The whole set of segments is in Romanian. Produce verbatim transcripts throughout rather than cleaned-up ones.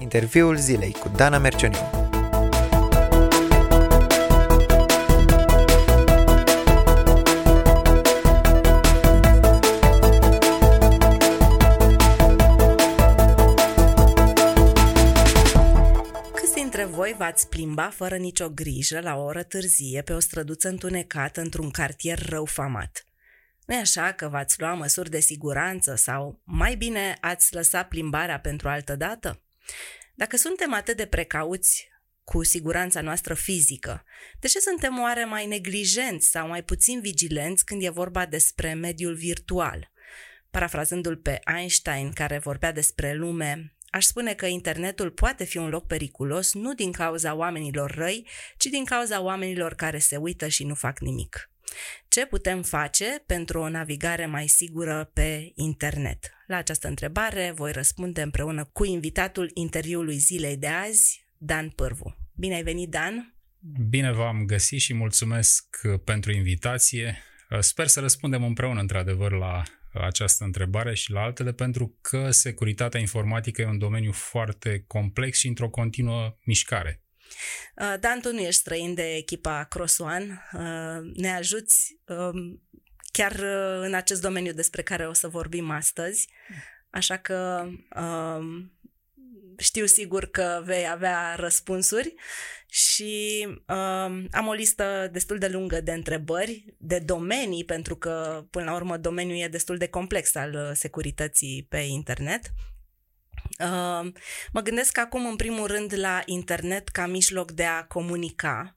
Interviul zilei cu Dana Mercioniu. Câți dintre voi v-ați plimba fără nicio grijă la o oră târzie pe o străduță întunecată într-un cartier răufamat? Nu-i așa că v-ați lua măsuri de siguranță sau, mai bine, ați lăsa plimbarea pentru altă dată? Dacă suntem atât de precauți cu siguranța noastră fizică, de ce suntem oare mai neglijenți sau mai puțin vigilenți când e vorba despre mediul virtual? Parafrazându-l pe Einstein, care vorbea despre lume, aș spune că internetul poate fi un loc periculos nu din cauza oamenilor răi, ci din cauza oamenilor care se uită și nu fac nimic. Ce putem face pentru o navigare mai sigură pe internet? La această întrebare voi răspunde împreună cu invitatul interviului zilei de azi, Dan Pârvu. Bine ai venit, Dan! Bine v-am găsit și mulțumesc pentru invitație. Sper să răspundem împreună, într-adevăr, la această întrebare și la altele, pentru că securitatea informatică e un domeniu foarte complex și într-o continuă mișcare. Dan, tu nu ești străin de echipa CrossOne, ne ajuți chiar în acest domeniu despre care o să vorbim astăzi, așa că știu sigur că vei avea răspunsuri și am o listă destul de lungă de întrebări, de domenii, pentru că până la urmă domeniul e destul de complex al securității pe internet. Uh, mă gândesc acum în primul rând la internet ca mijloc de a comunica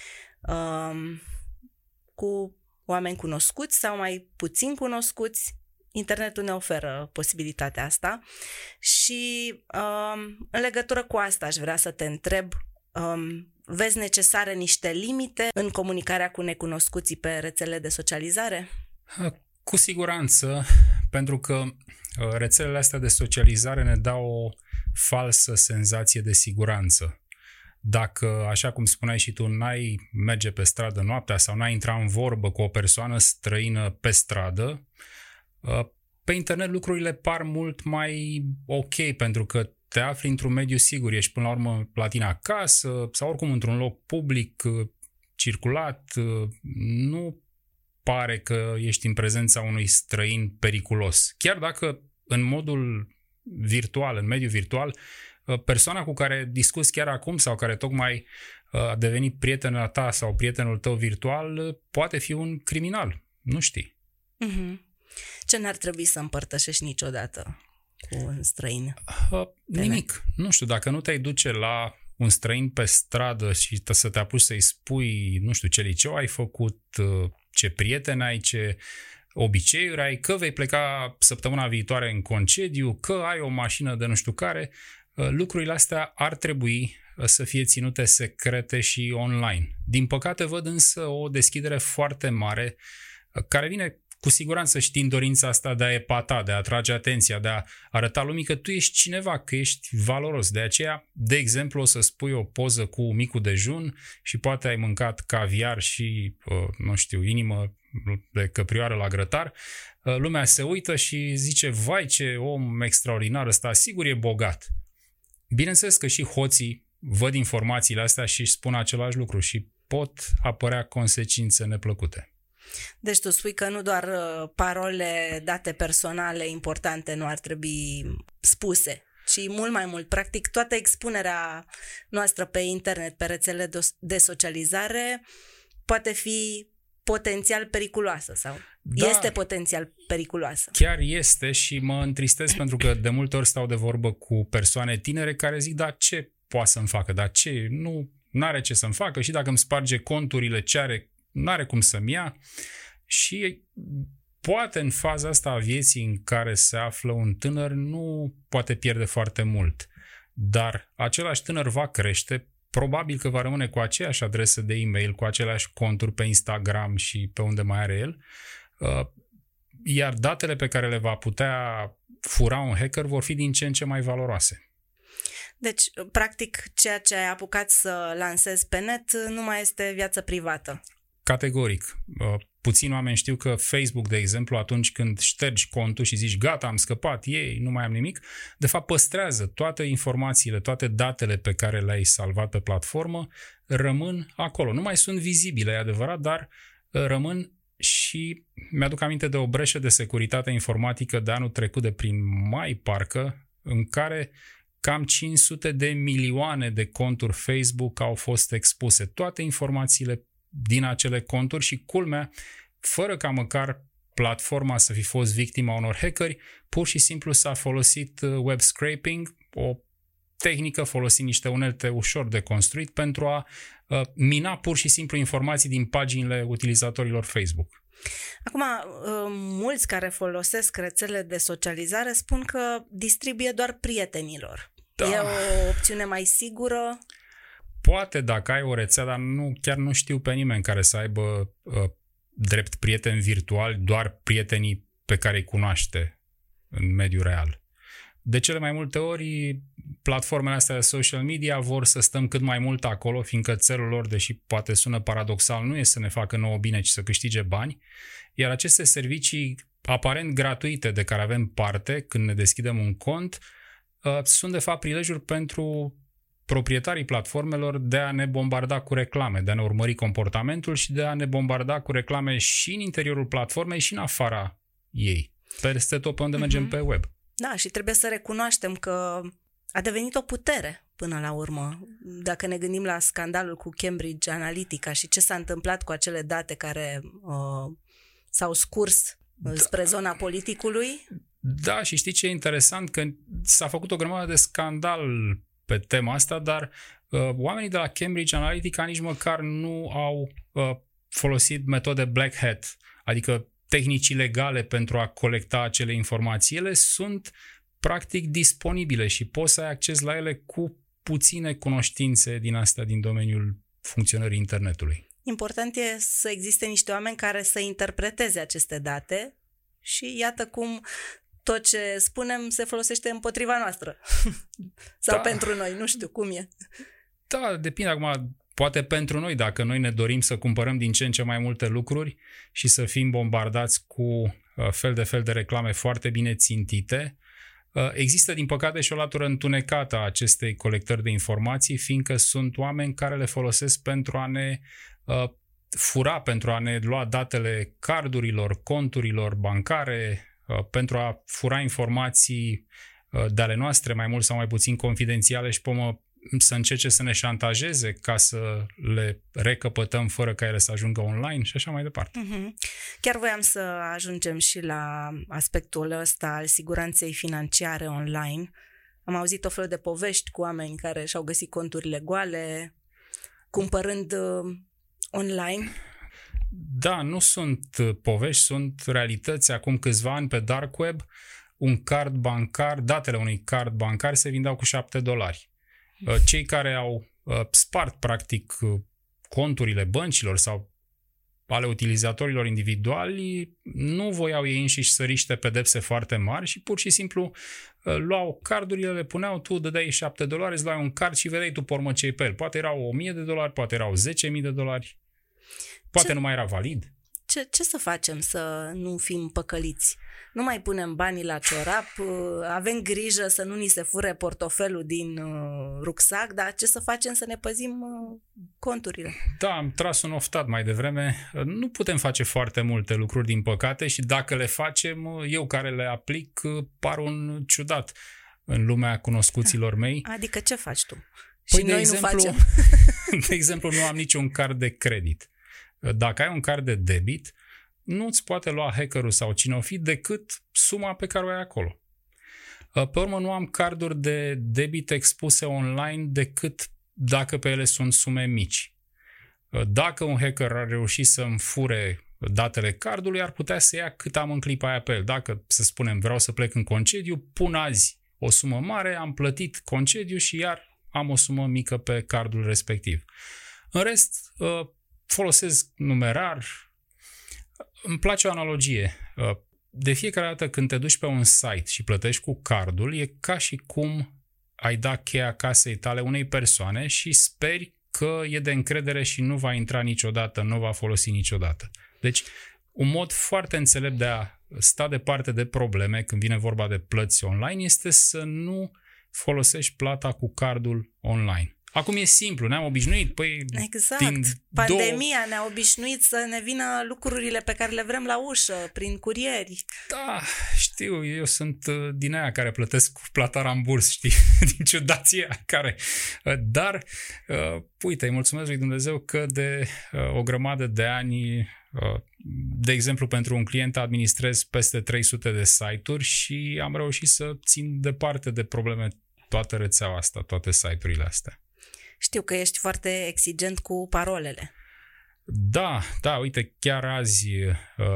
uh, cu oameni cunoscuți sau mai puțin cunoscuți. Internetul ne oferă posibilitatea asta și uh, în legătură cu asta aș vrea să te întreb, uh, vezi necesare niște limite în comunicarea cu necunoscuții pe rețele de socializare? Cu siguranță, pentru că rețelele astea de socializare ne dau o falsă senzație de siguranță. Dacă, așa cum spuneai și tu, n-ai merge pe stradă noaptea sau n-ai intra în vorbă cu o persoană străină pe stradă, pe internet lucrurile par mult mai ok, pentru că te afli într-un mediu sigur, ești până la urmă la tine acasă sau oricum într-un loc public, circulat, nu pare că ești în prezența unui străin periculos. Chiar dacă în modul virtual, în mediul virtual, persoana cu care discuți chiar acum sau care tocmai a devenit prietena ta sau prietenul tău virtual poate fi un criminal. Nu știi. Mm-hmm. Ce n-ar trebui să împărtășești niciodată cu un străin? Uh, nimic. Nu știu, dacă nu te-ai duce la un străin pe stradă și să te apuci să-i spui, nu știu, ce liceu ai făcut, ce prieteni ai, ce obiceiuri ai, că vei pleca săptămâna viitoare în concediu, că ai o mașină de nu știu care, lucrurile astea ar trebui să fie ținute secrete și online. Din păcate văd însă o deschidere foarte mare care vine cu siguranță și din dorința asta de a epata, de a atrage atenția, de a arăta lumii că tu ești cineva, că ești valoros. De aceea, de exemplu, o să spui o poză cu micul dejun și poate ai mâncat caviar și, nu știu, inimă de căprioară la grătar. Lumea se uită și zice, vai ce om extraordinar ăsta, sigur e bogat. Bineînțeles că și hoții văd informațiile astea și își spun același lucru și pot apărea consecințe neplăcute. Deci tu spui că nu doar parole, date personale importante nu ar trebui spuse, ci mult mai mult. Practic, toată expunerea noastră pe internet, pe rețele de socializare, poate fi potențial periculoasă sau da, este potențial periculoasă. Chiar este și mă întristez pentru că de multe ori stau de vorbă cu persoane tinere care zic, da, ce poate să-mi facă, dar ce, nu are ce să-mi facă și dacă îmi sparge conturile, ce are, n-are cum să-mi ia. Și poate în faza asta a vieții în care se află un tânăr nu poate pierde foarte mult, dar același tânăr va crește, probabil că va rămâne cu aceeași adresă de e-mail, cu aceleași conturi pe Instagram și pe unde mai are el, iar datele pe care le va putea fura un hacker vor fi din ce în ce mai valoroase. Deci, practic, ceea ce ai apucat să lansezi pe net nu mai este viață privată. categoric. Puțini oameni știu că Facebook, de exemplu, atunci când ștergi contul și zici gata, am scăpat, ei, nu mai am nimic, de fapt păstrează toate informațiile, toate datele pe care le-ai salvat pe platformă, rămân acolo. Nu mai sunt vizibile, e adevărat, dar rămân. Și mi-aduc aminte de o breșă de securitate informatică de anul trecut, de prin mai parcă, în care cam cinci sute de milioane de conturi Facebook au fost expuse. Toate informațiile din acele conturi și, culmea, fără ca măcar platforma să fi fost victima unor hackeri, pur și simplu s-a folosit web scraping, o tehnică folosind niște unelte ușor de construit pentru a uh, mina pur și simplu informații din paginile utilizatorilor Facebook. Acum, mulți care folosesc rețelele de socializare spun că distribuie doar prietenilor. Da. E o opțiune mai sigură? Poate dacă ai o rețea, dar nu, chiar nu știu pe nimeni care să aibă uh, drept prieten virtual doar prietenii pe care îi cunoaște în mediul real. De cele mai multe ori, platformele astea de social media vor să stăm cât mai mult acolo, fiindcă țelul lor, deși poate sună paradoxal, nu e să ne facă nouă bine, ci să câștige bani, iar aceste servicii aparent gratuite de care avem parte când ne deschidem un cont, sunt de fapt prilejuri pentru proprietarii platformelor de a ne bombarda cu reclame, de a ne urmări comportamentul și de a ne bombarda cu reclame și în interiorul platformei și în afara ei, peste tot pe unde uh-huh. mergem pe web. Da, și trebuie să recunoaștem că a devenit o putere până la urmă. Dacă ne gândim la scandalul cu Cambridge Analytica și ce s-a întâmplat cu acele date care uh, s-au scurs da. spre zona politicului. Da, și știi ce e interesant? Că s-a făcut o grămadă de scandal pe tema asta, dar uh, oamenii de la Cambridge Analytica nici măcar nu au uh, folosit metode black hat, adică tehnici legale pentru a colecta acele informații. Ele sunt practic disponibile și poți să ai acces la ele cu puține cunoștințe din astea din domeniul funcționării internetului. Important e să existe niște oameni care să interpreteze aceste date și iată cum tot ce spunem se folosește împotriva noastră. Sau da. pentru noi, nu știu cum e. Da, depinde acum. Poate pentru noi, dacă noi ne dorim să cumpărăm din ce în ce mai multe lucruri și să fim bombardați cu fel de fel de reclame foarte bine țintite, există, din păcate, și o latură întunecată a acestei colectări de informații, fiindcă sunt oameni care le folosesc pentru a ne fura, pentru a ne lua datele cardurilor, conturilor bancare, pentru a fura informații de ale noastre, mai mult sau mai puțin confidențiale și pomă să încerce să ne șantajeze ca să le recăpătăm fără ca ele să ajungă online și așa mai departe. Uh-huh. Chiar voiam să ajungem și la aspectul ăsta al siguranței financiare online. Am auzit o fel de povești cu oameni care și-au găsit conturile goale, cumpărând uh, online. Da, nu sunt povești, sunt realități. Acum câțiva ani pe dark web, un card bancar, datele unui card bancar se vindeau cu șapte dolari. Cei care au spart, practic, conturile băncilor sau ale utilizatorilor individuali nu voiau ei înșiși să riște pedepse foarte mari și pur și simplu luau cardurile, le puneau, tu dădeai șapte dolari, îți luai un card și vedeai tu pe urmă ce-i pe el. Poate erau o mie de dolari, poate erau zece mii de dolari, poate ce, nu mai era valid. Ce, ce să facem să nu fim păcăliți? Nu mai punem banii la ciorap, avem grijă să nu ni se fure portofelul din uh, rucsac, dar ce să facem să ne păzim uh, conturile? Da, am tras un oftat mai devreme. Nu putem face foarte multe lucruri, din păcate, și dacă le facem, eu care le aplic, par un ciudat în lumea cunoscuților mei. Adică ce faci tu? Păi și de noi exemplu, nu facem. De exemplu, nu am niciun card de credit. Dacă ai un card de debit, nu-ți poate lua hackerul sau cine o fi decât suma pe care o ai acolo. Pe urmă, nu am carduri de debit expuse online decât dacă pe ele sunt sume mici. Dacă un hacker ar reuși să-mi fure datele cardului, ar putea să ia cât am în clipa aia pe el. Dacă, să spunem, vreau să plec în concediu, pun azi o sumă mare, am plătit concediu și iar am o sumă mică pe cardul respectiv. În rest, folosesc numerar. Îmi place o analogie. De fiecare dată când te duci pe un site și plătești cu cardul, e ca și cum ai da cheia casei tale unei persoane și speri că e de încredere și nu va intra niciodată, nu va folosi niciodată. Deci, un mod foarte înțelept de a sta departe de probleme când vine vorba de plăți online este să nu folosești plata cu cardul online. Acum e simplu, ne-am obișnuit. Păi, exact. Pandemia două... ne-a obișnuit să ne vină lucrurile pe care le vrem la ușă, prin curieri. Da, știu, eu sunt din aia care plătesc cu plata ramburs, știi, din ciudația care... Dar, uh, uite, îi mulțumesc lui Dumnezeu că de uh, o grămadă de ani, uh, de exemplu, pentru un client administrez peste trei sute de site-uri și am reușit să țin departe de probleme toată rețeaua asta, toate site-urile astea. Știu că ești foarte exigent cu parolele. Da, da, uite, chiar azi uh,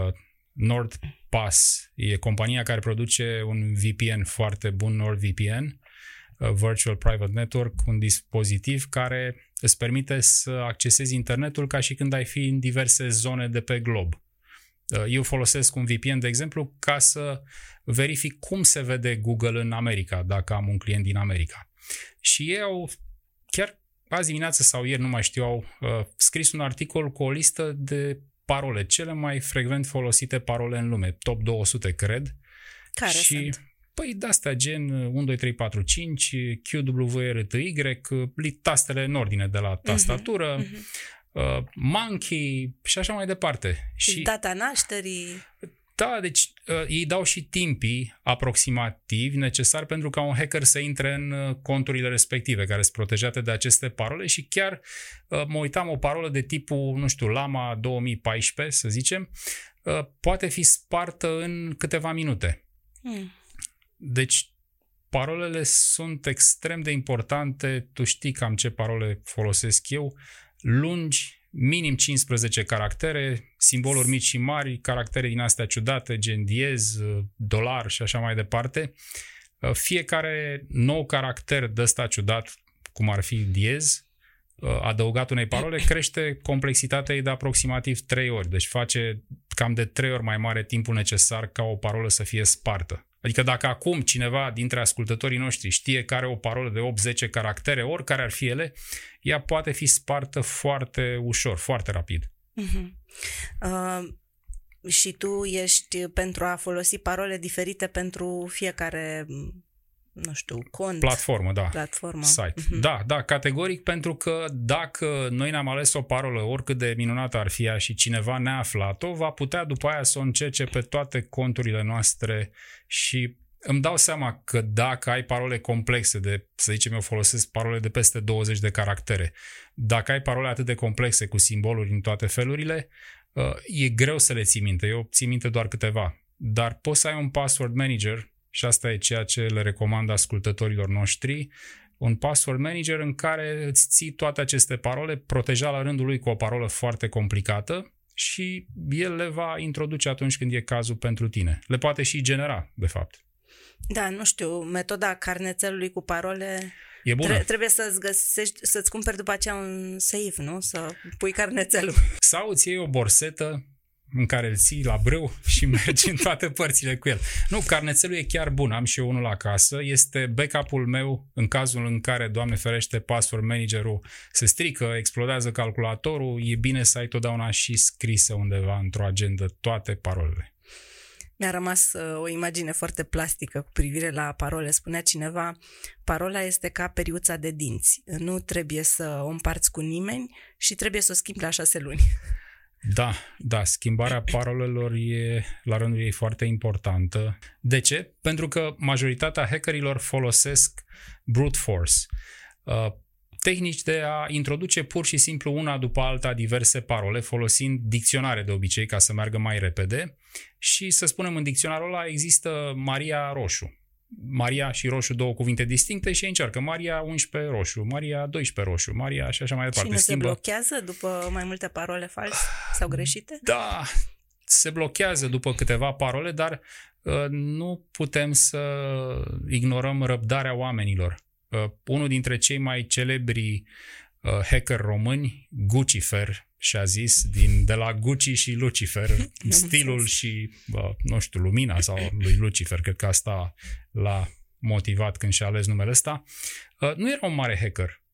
NordPass e compania care produce un V P N foarte bun, NordVPN, uh, Virtual Private Network, un dispozitiv care îți permite să accesezi internetul ca și când ai fi în diverse zone de pe glob. Uh, eu folosesc un V P N, de exemplu, ca să verific cum se vede Google în America, dacă am un client din America. Și ei au chiar azi dimineață sau ieri, nu mai știu, au uh, scris un articol cu o listă de parole, cele mai frecvent folosite parole în lume, top două sute, cred. Care și, sunt? Păi de-astea gen unu, doi, trei, patru, cinci, Q W R T Y, tastele în ordine de la tastatură, uh-huh, uh-huh. Uh, monkey și așa mai departe. Și data nașterii... Da, deci uh, ei dau și timpii aproximativi necesari pentru ca un hacker să intre în uh, conturile respective, care sunt protejate de aceste parole și chiar uh, mă uitam, o parolă de tipul, nu știu, Lama două mii paisprezece, să zicem, uh, poate fi spartă în câteva minute. Hmm. Deci parolele sunt extrem de importante, tu știi cam ce parole folosesc eu, lungi, minim cincisprezece caractere, simboluri mici și mari, caractere din astea ciudate, gen diez, dolar și așa mai departe. Fiecare nou caracter de ăsta ciudat, cum ar fi diez, adăugat unei parole, crește complexitatea ei de aproximativ trei ori. Deci face cam de trei ori mai mare timpul necesar ca o parolă să fie spartă. Adică dacă acum cineva dintre ascultătorii noștri știe că are o parolă de opt zece caractere, oricare ar fi ele, ea poate fi spartă foarte ușor, foarte rapid. Uh-huh. Uh, și tu ești pentru a folosi parole diferite pentru fiecare, nu știu, cont? Platformă, da. Platformă. Site. Uh-huh. Da, da, categoric, pentru că dacă noi ne-am ales o parolă, oricât de minunată ar fi ea și cineva ne-a aflat-o, va putea după aia să o încerce pe toate conturile noastre și îmi dau seama că dacă ai parole complexe de, să zicem, eu folosesc parole de peste douăzeci de caractere, dacă ai parole atât de complexe cu simboluri în toate felurile, e greu să le ții minte. Eu țin minte doar câteva. Dar poți să ai un password manager, și asta e ceea ce le recomand ascultătorilor noștri, un password manager în care îți ții toate aceste parole, proteja la rândul lui cu o parolă foarte complicată și el le va introduce atunci când e cazul pentru tine. Le poate și genera, de fapt. Da, nu știu, metoda carnețelului cu parole... E bună. Trebuie să-ți găsești, să-ți cumperi după aceea un safe, nu? Să pui carnețelul. Sau îți iei o borsetă în care îl ții la brâu și mergi în toate părțile cu el. Nu, carnețelul e chiar bun, am și eu unul acasă, este backup-ul meu în cazul în care, Doamne ferește, password managerul se strică, explodează calculatorul, e bine să ai totdeauna și scrisă undeva într-o agendă toate parolele. Mi-a rămas uh, o imagine foarte plastică cu privire la parole. Spunea cineva, parola este ca periuța de dinți. Nu trebuie să o împarți cu nimeni și trebuie să o schimbi la șase luni. Da, da, schimbarea parolelor e la rândul ei foarte importantă. De ce? Pentru că majoritatea hackerilor folosesc brute force. Uh, tehnici de a introduce pur și simplu una după alta diverse parole, folosind dicționare de obicei ca să meargă mai repede și să spunem în dicționarul ăla există Maria Roșu. Maria și Roșu, două cuvinte distincte și încearcă Maria unsprezece Roșu, Maria doisprezece Roșu, Maria și așa mai departe. Și nu Schimbă... se blochează după mai multe parole false sau greșite? Da, se blochează după câteva parole, dar uh, nu putem să ignorăm răbdarea oamenilor. Uh, unul dintre cei mai celebri uh, hacker români, Guccifer, și-a zis din, de la Gucci și Lucifer, stilul și, uh, nu știu, lumina sau lui Lucifer, cred că asta l-a motivat când și-a ales numele ăsta. Uh, nu era un mare hacker.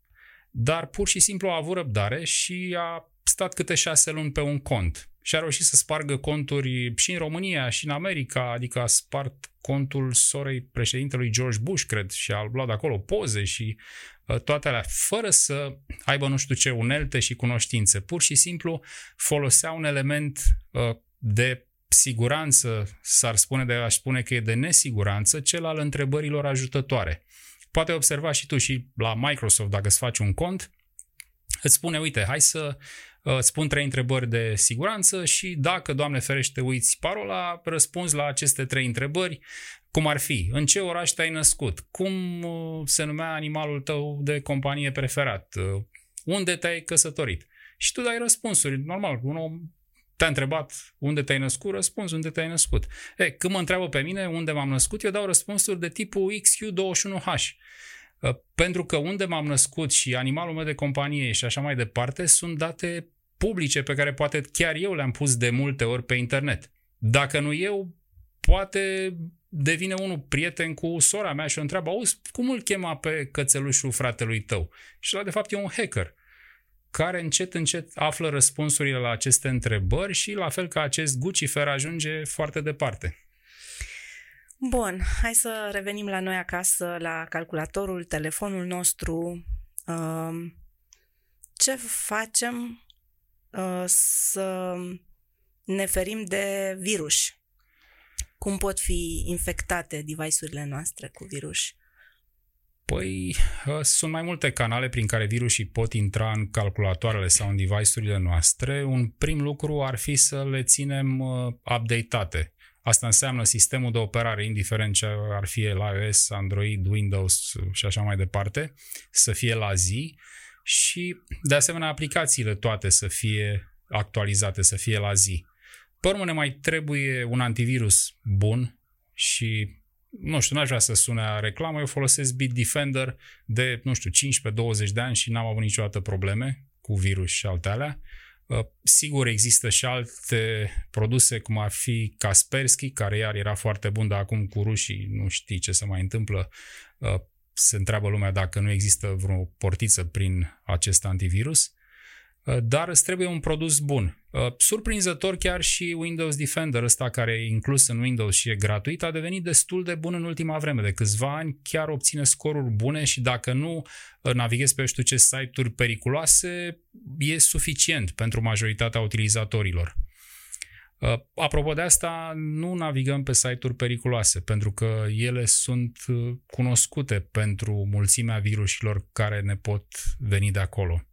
dar pur și simplu a avut răbdare și a stat câte șase luni pe un cont. Și a reușit să spargă conturi și în România și în America, adică a spart contul sorei președintelui George Bush, cred, și a luat de acolo poze și uh, toate alea, fără să aibă nu știu ce unelte și cunoștințe. Pur și simplu folosea un element uh, de siguranță, s-ar spune, de aș spune că e de nesiguranță, cel al întrebărilor ajutătoare. Poate observa și tu și la Microsoft, dacă îți faci un cont, îți spune, uite, hai să uh, spun trei întrebări de siguranță și dacă, Doamne ferește, uiți parola, răspunzi la aceste trei întrebări, cum ar fi, în ce oraș te-ai născut, cum uh, se numea animalul tău de companie preferat, uh, unde te-ai căsătorit. Și tu dai răspunsuri, normal, un om te-a întrebat unde te-ai născut, răspuns unde te-ai născut. E, când mă întreabă pe mine unde m-am născut, eu dau răspunsuri de tipul X Q douăzeci și unu H. Pentru că unde m-am născut și animalul meu de companie și așa mai departe sunt date publice pe care poate chiar eu le-am pus de multe ori pe internet. Dacă nu eu, poate devine unul prieten cu sora mea și o întreabă, auzi, cum îl chema pe cățelușul fratelui tău? Și ăla de fapt e un hacker care încet, încet află răspunsurile la aceste întrebări și la fel ca acest Guccifer ajunge foarte departe. Bun, hai să revenim la noi acasă, la calculatorul, telefonul nostru. Ce facem să ne ferim de virus? Cum pot fi infectate device-urile noastre cu virus? Păi, sunt mai multe canale prin care virusii pot intra în calculatoarele sau în device-urile noastre. Un prim lucru ar fi să le ținem update-ate. Asta înseamnă sistemul de operare, indiferent ce ar fi la iOS, Android, Windows și așa mai departe, să fie la zi și, de asemenea, aplicațiile toate să fie actualizate, să fie la zi. Pe urmă ne mai trebuie un antivirus bun și, nu știu, n-aș vrea să sune a reclamă, eu folosesc Bitdefender de, nu știu, cincisprezece douăzeci de ani și n-am avut niciodată probleme cu virus și alte alea. Sigur, există și alte produse, cum ar fi Kaspersky, care iar era foarte bun, dar acum cu rușii nu știi ce se mai întâmplă. Se întreabă lumea dacă nu există vreo portiță prin acest antivirus. Dar îți trebuie un produs bun. Surprinzător, chiar și Windows Defender ăsta, care e inclus în Windows și e gratuit, a devenit destul de bun în ultima vreme. De câțiva ani chiar obține scoruri bune și dacă nu navighezi pe știu ce site-uri periculoase, e suficient pentru majoritatea utilizatorilor. Apropo de asta, nu navigăm pe site-uri periculoase, pentru că ele sunt cunoscute pentru mulțimea virusilor care ne pot veni de acolo.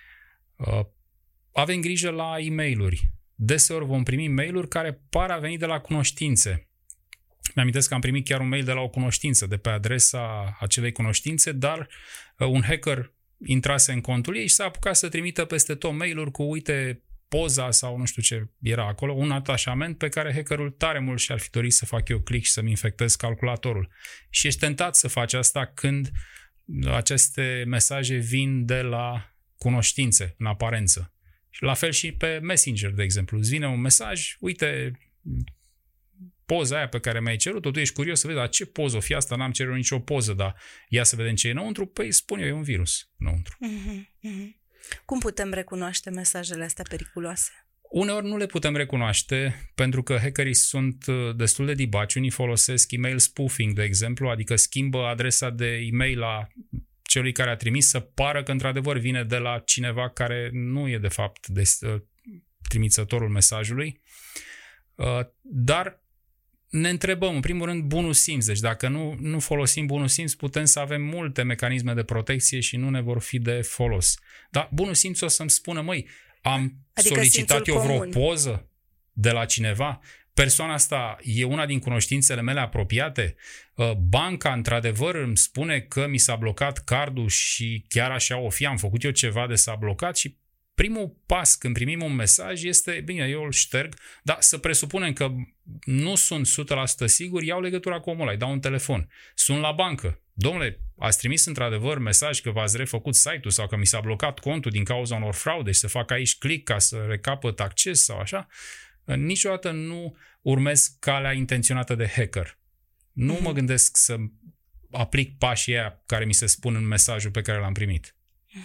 Avem grijă la e-mail-uri. Deseori vom primi mail-uri care par a veni de la cunoștințe. Mi-amintesc că am primit chiar un mail de la o cunoștință, de pe adresa acelei cunoștințe, dar un hacker intrase în contul ei și s-a apucat să trimită peste tot mail-uri cu, uite, poza sau nu știu ce era acolo, un atașament pe care hackerul tare mult și-ar fi dorit să fac eu click și să-mi infectez calculatorul. Și ești tentat să faci asta când aceste mesaje vin de la cunoștințe, în aparență. Și la fel și pe Messenger, de exemplu. Îți vine un mesaj, uite, poza aia pe care mi-ai cerut-o, tu ești curios să vezi, dar ce poză o fi asta? N-am cerut nicio poză, dar ia să vedem ce e înăuntru. Păi spun eu, e un virus înăuntru. Mm-hmm, mm-hmm. Cum putem recunoaște mesajele astea periculoase? Uneori nu le putem recunoaște pentru că hackerii sunt destul de dibaci. Unii folosesc email spoofing, de exemplu, adică schimbă adresa de e-mail a celui care a trimis să pară că într-adevăr vine de la cineva care nu e de fapt de, uh, trimițătorul mesajului. Uh, dar ne întrebăm, în primul rând, bunul simț. Deci dacă nu, nu folosim bunul simț, putem să avem multe mecanisme de protecție și nu ne vor fi de folos. Dar bunul simț o să-mi spună, măi, am adică solicitat eu vreo comun. poză de la cineva? Persoana asta e una din cunoștințele mele apropiate? Banca, într-adevăr, îmi spune că mi s-a blocat cardul și chiar așa o fi, am făcut eu ceva de s-a blocat și primul pas când primim un mesaj este, bine, eu îl șterg, dar să presupunem că nu sunt o sută la sută sigur, iau legătura cu omul ăla, îi dau un telefon, sun la bancă. Domnule, ați trimis într-adevăr mesaj că v-ați refăcut site-ul sau că mi s-a blocat contul din cauza unor fraude și să fac aici click ca să recapăt acces sau așa? Niciodată nu urmez calea intenționată de hacker. Nu mm-hmm. mă gândesc să aplic pașii aia care mi se spun în mesajul pe care l-am primit. Mm-hmm.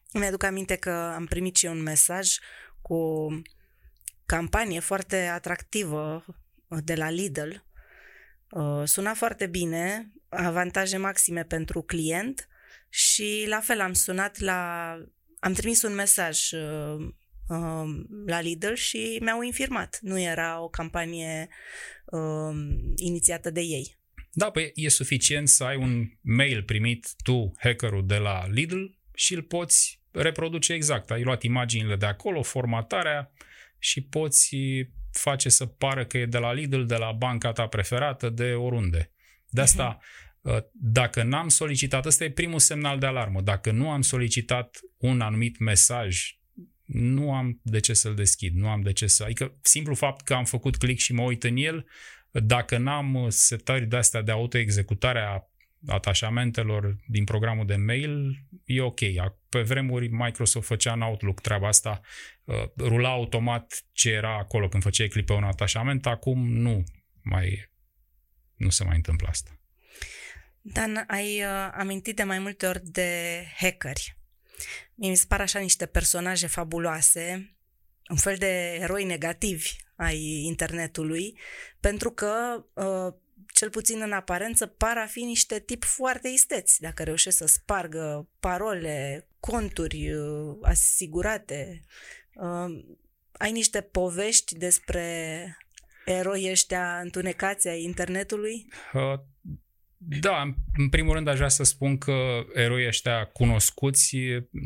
Mi-aduc aminte că am primit și un mesaj cu campanie foarte atractivă de la Lidl. Suna foarte bine, avantaje maxime pentru client și la fel am sunat la... Am trimis un mesaj la Lidl și mi-au infirmat. Nu era o campanie uh, inițiată de ei. Da, păi e suficient să ai un mail primit tu, hackerul de la Lidl, și îl poți reproduce exact. Ai luat imaginile de acolo, formatarea și poți face să pară că e de la Lidl, de la banca ta preferată, de oriunde. De asta, uh-huh. dacă n-am solicitat, ăsta e primul semnal de alarmă, dacă nu am solicitat un anumit mesaj, nu am de ce să-l deschid, nu am de ce să... Adică simplu fapt că am făcut click și mă uit în el, dacă n-am setări de-astea de autoexecutare a atașamentelor din programul de mail, e ok. Pe vremuri Microsoft făcea în Outlook treaba asta, rula automat ce era acolo când făceai click pe un atașament, acum nu mai nu se mai întâmplă asta. Dan, ai uh, amintit de mai multe ori de hackeri. Mie mi se par așa niște personaje fabuloase, un fel de eroi negativi ai internetului, pentru că, uh, cel puțin în aparență, par a fi niște tipi foarte isteți, dacă reușesc să spargă parole, conturi uh, asigurate. Uh, ai niște povești despre eroi ăștia întunecați ai internetului? Uh. Da, în primul rând aș vrea să spun că eroii ăștia cunoscuți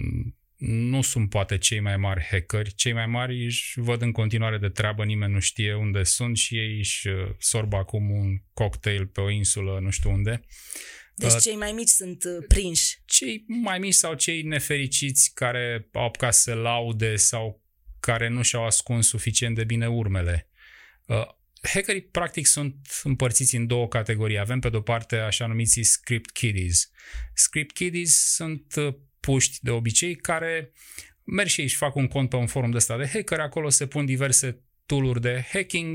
nu sunt poate cei mai mari hackeri. Cei mai mari își văd în continuare de treabă, nimeni nu știe unde sunt și ei își sorbă acum un cocktail pe o insulă nu știu unde. Deci cei mai mici sunt prinși. Cei mai mici sau cei nefericiți care au apucat să laude sau care nu și-au ascuns suficient de bine urmele. Hackerii, practic, sunt împărțiți în două categorii. Avem, pe de-o parte, așa numiții script kiddies. Script kiddies sunt puști, de obicei, care merg și ei și fac un cont pe un forum de ăsta de hacker, acolo se pun diverse tool-uri de hacking,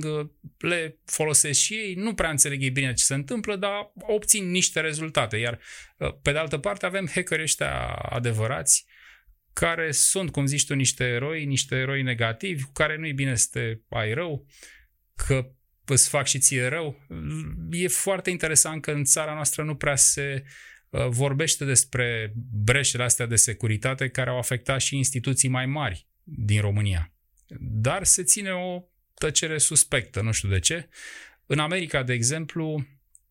le folosesc și ei, nu prea înțeleg ei bine ce se întâmplă, dar obțin niște rezultate. Iar, pe de altă parte, avem hackerii ăștia adevărați, care sunt, cum zici tu, niște eroi, niște eroi negativi, cu care nu-i bine să te ai rău, că îți fac și ție rău. E foarte interesant că în țara noastră nu prea se uh, vorbește despre breșele astea de securitate care au afectat și instituții mai mari din România. Dar se ține o tăcere suspectă, nu știu de ce. În America, de exemplu,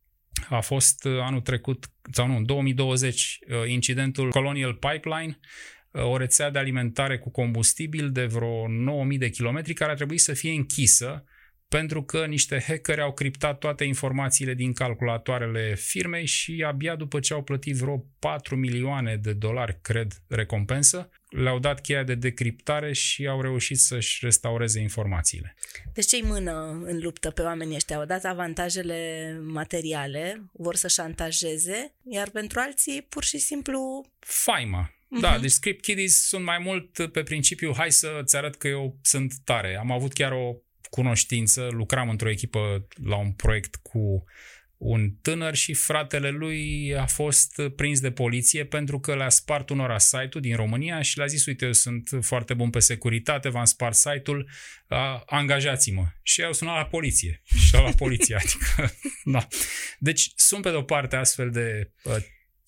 a fost anul trecut, sau nu, în două mii douăzeci, uh, incidentul Colonial Pipeline, uh, o rețea de alimentare cu combustibil de vreo nouă mii de kilometri care a trebuit să fie închisă pentru că niște hackeri au criptat toate informațiile din calculatoarele firmei și abia după ce au plătit vreo patru milioane de dolari, cred, recompensă, le-au dat cheia de decriptare și au reușit să-și restaureze informațiile. Deci ce-i mână în luptă pe oamenii ăștia? Au dat avantajele materiale, vor să șantajeze, iar pentru alții pur și simplu... Faima. Uh-huh. Da, deci script kiddies sunt mai mult pe principiu hai să-ți arăt că eu sunt tare. Am avut chiar o cunoștință, lucram într-o echipă la un proiect cu un tânăr și fratele lui a fost prins de poliție pentru că le-a spart unora site-ul din România și le-a zis, uite, eu sunt foarte bun pe securitate, v-am spart site-ul, angajați-mă. Și au sunat la poliție. Și au la poliție, adică, da. Deci sunt pe de-o parte astfel de uh,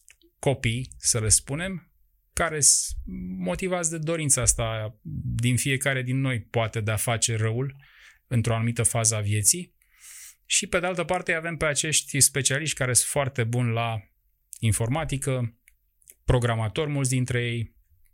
copii, să le spunem, care sunt motivați de dorința asta din fiecare din noi, poate, de a face răul într-o anumită fază a vieții. Și pe de altă parte avem pe acești specialiști care sunt foarte buni la informatică, programatori, mulți dintre ei,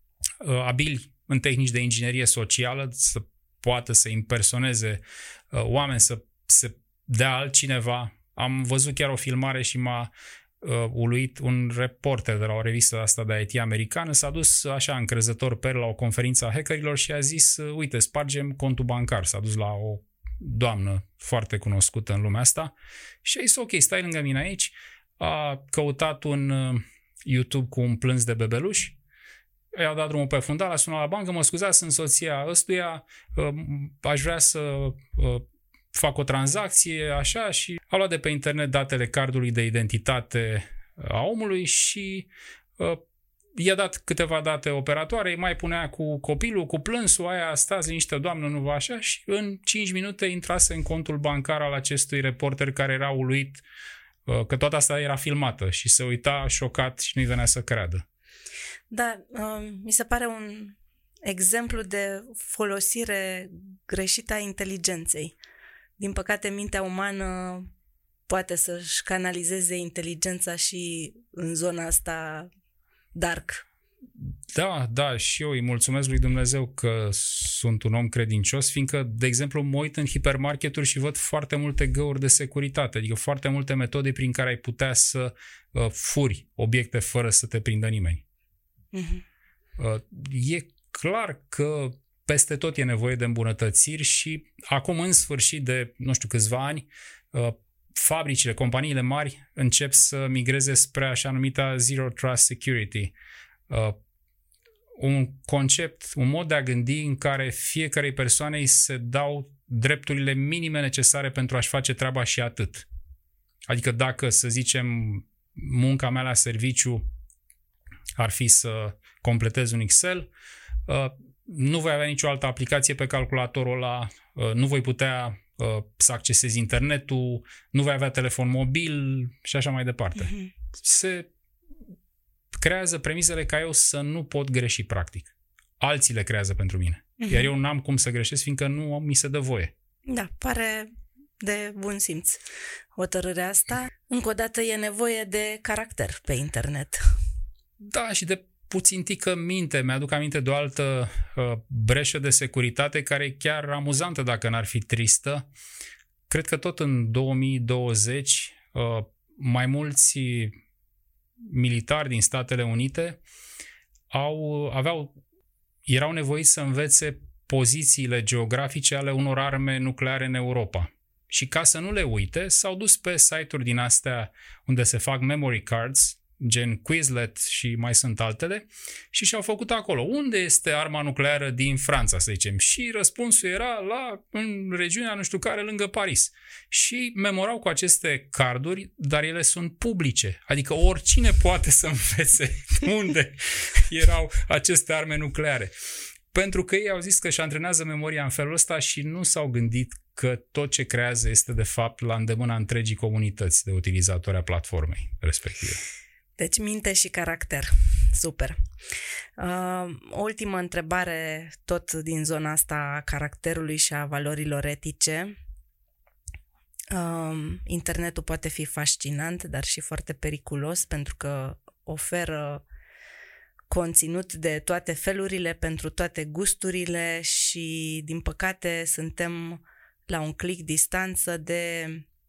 abili în tehnici de inginerie socială, să poată să impersoneze oameni, să se dea altcineva. Am văzut chiar o filmare și m-a uh, uluit un reporter de la o revistă asta de I T americană, s-a dus așa încrezător pe el la o conferință a hackerilor și a zis, uite, spargem contul bancar. S-a dus la o doamnă foarte cunoscută în lumea asta și a zis, ok, stai lângă mine aici. A căutat un uh, YouTube cu un plâns de bebeluș, i-a dat drumul pe fundal, a sunat la bancă, mă scuzați, sunt soția ăstuia, uh, aș vrea să uh, fac o tranzacție, așa, și a luat de pe internet datele cardului de identitate a omului și uh, i-a dat câteva date operatoare, mai punea cu copilul, cu plânsul, aia stați liniște, doamnă, nu vă așa, și în cinci minute intrase în contul bancar al acestui reporter care era uluit că toată asta era filmată și se uita șocat și nu-i venea să creadă. Da, uh, mi se pare un exemplu de folosire greșită a inteligenței. Din păcate, mintea umană poate să-și canalizeze inteligența și în zona asta dark. Da, da, și eu îi mulțumesc lui Dumnezeu că sunt un om credincios, fiindcă, de exemplu, mă uit în hipermarketuri și văd foarte multe găuri de securitate, adică foarte multe metode prin care ai putea să uh, furi obiecte fără să te prindă nimeni. Uh-huh. Uh, e clar că peste tot e nevoie de îmbunătățiri și acum, în sfârșit de, nu știu, câțiva ani, uh, fabricile, companiile mari încep să migreze spre așa numita Zero Trust Security. Uh, un concept, un mod de a gândi în care fiecarei persoane îi se dau drepturile minime necesare pentru a-și face treaba și atât. Adică dacă, să zicem, munca mea la serviciu ar fi să completez un Excel, uh, nu voi avea nicio altă aplicație pe calculatorul ăla, uh, nu voi putea uh, să accesez internetul, nu voi avea telefon mobil și așa mai departe. Uh-huh. Se creează premisele ca eu să nu pot greși practic. Alții le creează pentru mine. Uh-huh. Iar eu n-am cum să greșesc, fiindcă nu mi se dă voie. Da, pare de bun simț hotărârea asta. Încă o dată e nevoie de caracter pe internet. Da, și de puțin tică minte. Mi-aduc aminte de o altă uh, breșă de securitate care e chiar amuzantă dacă n-ar fi tristă. Cred că tot în două mii douăzeci uh, mai mulți militari din Statele Unite au, aveau, erau nevoiți să învețe pozițiile geografice ale unor arme nucleare în Europa. Și ca să nu le uite, s-au dus pe site-uri din astea unde se fac memory cards, gen Quizlet și mai sunt altele, și și-au făcut acolo. Unde este arma nucleară din Franța, să zicem? Și răspunsul era la, în regiunea nu știu care, lângă Paris. Și memorau cu aceste carduri, dar ele sunt publice. Adică oricine poate să învețe unde erau aceste arme nucleare. Pentru că ei au zis că își antrenează memoria în felul ăsta și nu s-au gândit că tot ce creează este de fapt la îndemâna întregii comunități de utilizatori a platformei respective. Deci minte și caracter. Super. Uh, o ultimă întrebare tot din zona asta a caracterului și a valorilor etice. Uh, internetul poate fi fascinant, dar și foarte periculos pentru că oferă conținut de toate felurile, pentru toate gusturile și, din păcate, suntem la un click distanță de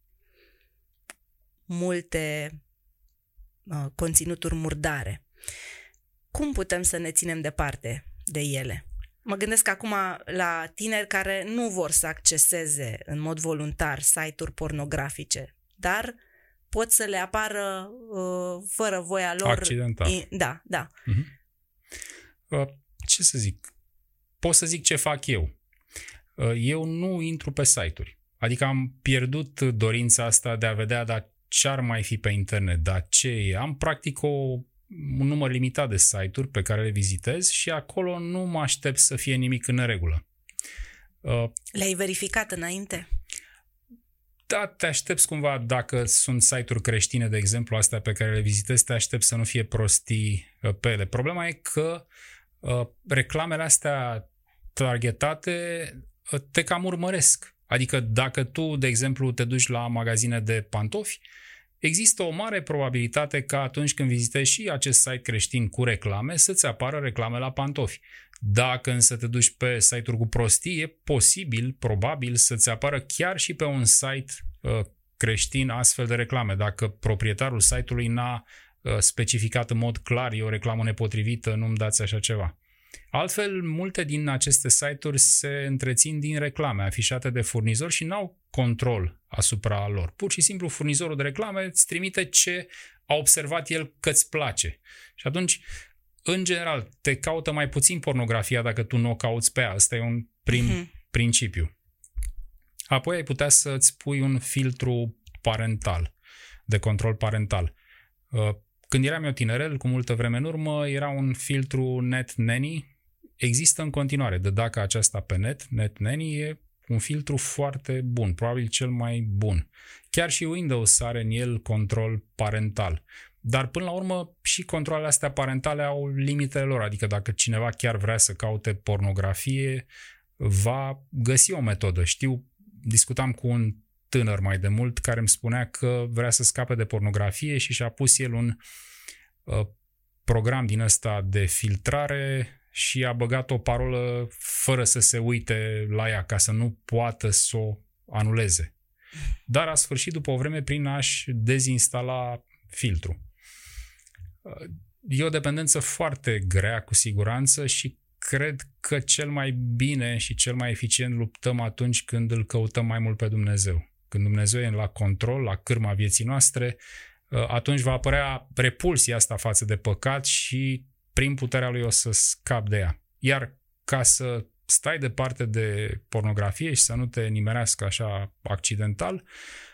multe uh, conținuturi murdare. Cum putem să ne ținem departe de ele? Mă gândesc acum la tineri care nu vor să acceseze în mod voluntar site-uri pornografice, dar pot să le apară uh, fără voia lor. Accidental. I- da, da. Uh-huh. Uh, ce să zic? Pot să zic ce fac eu. Uh, eu nu intru pe site-uri. Adică am pierdut dorința asta de a vedea dar ce ar mai fi pe internet, dar ce e. Am practic o, un număr limitat de site-uri pe care le vizitez și acolo nu mă aștept să fie nimic în neregulă. Uh, Le-ai verificat înainte? Da, te aștepți cumva, dacă sunt site-uri creștine, de exemplu, astea pe care le vizitezi, te aștepți să nu fie prostii pe ele. Problema e că uh, reclamele astea targetate uh, te cam urmăresc. Adică dacă tu, de exemplu, te duci la magazine de pantofi, există o mare probabilitate ca atunci când vizitezi și acest site creștin cu reclame, să-ți apară reclame la pantofi. Dacă însă te duci pe site-uri cu prostii, e posibil, probabil, să-ți apară chiar și pe un site uh, creștin astfel de reclame. Dacă proprietarul site-ului n-a uh, specificat în mod clar, e o reclamă nepotrivită, nu-mi dați așa ceva. Altfel, multe din aceste site-uri se întrețin din reclame afișate de furnizori și n-au control asupra lor. Pur și simplu, furnizorul de reclame îți trimite ce a observat el că îți place. Și atunci, în general, te caută mai puțin pornografia dacă tu nu o cauți pe ea. Asta e un prim uh-huh. principiu. Apoi ai putea să-ți pui un filtru parental, de control parental. când eram eu tinerel, cu multă vreme în urmă, era un filtru NetNanny. Există în continuare, de dacă aceasta pe net, NetNanny e un filtru foarte bun, probabil cel mai bun. Chiar și Windows are în el control parental. Dar până la urmă și controlele astea parentale au limitele lor, adică dacă cineva chiar vrea să caute pornografie, va găsi o metodă. Știu, discutam cu un tânăr mai de mult care îmi spunea că vrea să scape de pornografie și și-a pus el un uh, program din ăsta de filtrare și a băgat o parolă fără să se uite la ea, ca să nu poată să o anuleze. Dar a sfârșit după o vreme prin a-și dezinstala filtru. E o dependență foarte grea, cu siguranță, și cred că cel mai bine și cel mai eficient luptăm atunci când îl căutăm mai mult pe Dumnezeu. Când Dumnezeu e la control, la cârma vieții noastre, atunci va apărea repulsia asta față de păcat și prin puterea lui o să scap de ea. Iar ca să stai departe de pornografie și să nu te nimerească așa accidental,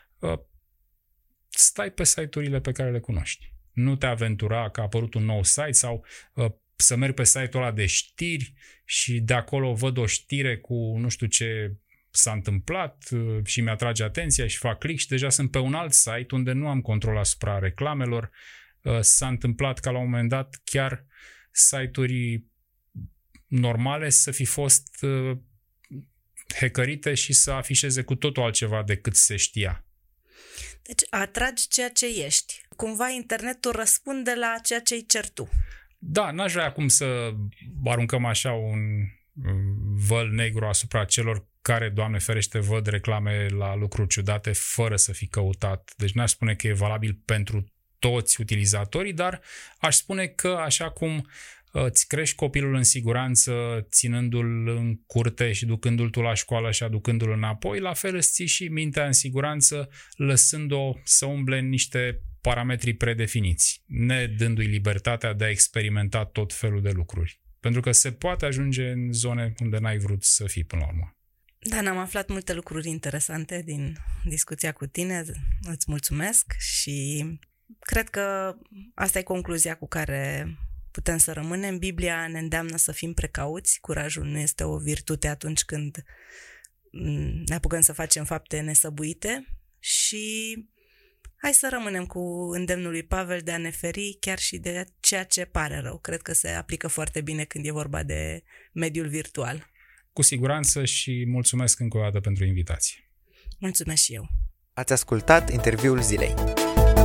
stai pe site-urile pe care le cunoști. Nu te aventura că a apărut un nou site sau să mergi pe site-ul ăla de știri și de acolo văd o știre cu nu știu ce s-a întâmplat și mi-atrage atenția și fac click și deja sunt pe un alt site unde nu am control asupra reclamelor. S-a întâmplat ca la un moment dat chiar site-uri normale să fi fost hackerite și să afișeze cu totul altceva decât se știa. Deci atragi ceea ce ești. Cumva internetul răspunde la ceea ce îi cer tu. Da, n-aș vrea acum să aruncăm așa un văl negru asupra celor care, Doamne ferește, văd reclame la lucruri ciudate fără să fi căutat. Deci n-aș spune că e valabil pentru toți utilizatorii, dar aș spune că așa cum îți crești copilul în siguranță ținându-l în curte și ducându-l tu la școală și aducându-l înapoi, la fel îți ții și mintea în siguranță lăsând-o să umble în niște parametri predefiniți, ne dându-i libertatea de a experimenta tot felul de lucruri. Pentru că se poate ajunge în zone unde n-ai vrut să fii până la urmă. Dan, am aflat multe lucruri interesante din discuția cu tine, îți mulțumesc și cred că asta e concluzia cu care putem să rămânem. Biblia ne îndeamnă să fim precauți, curajul nu este o virtute atunci când ne apucăm să facem fapte nesăbuite și hai să rămânem cu îndemnul lui Pavel de a ne feri chiar și de ceea ce pare rău. Cred că se aplică foarte bine când e vorba de mediul virtual. Cu siguranță și mulțumesc încă o dată pentru invitație. Mulțumesc și eu. Ați ascultat interviul zilei.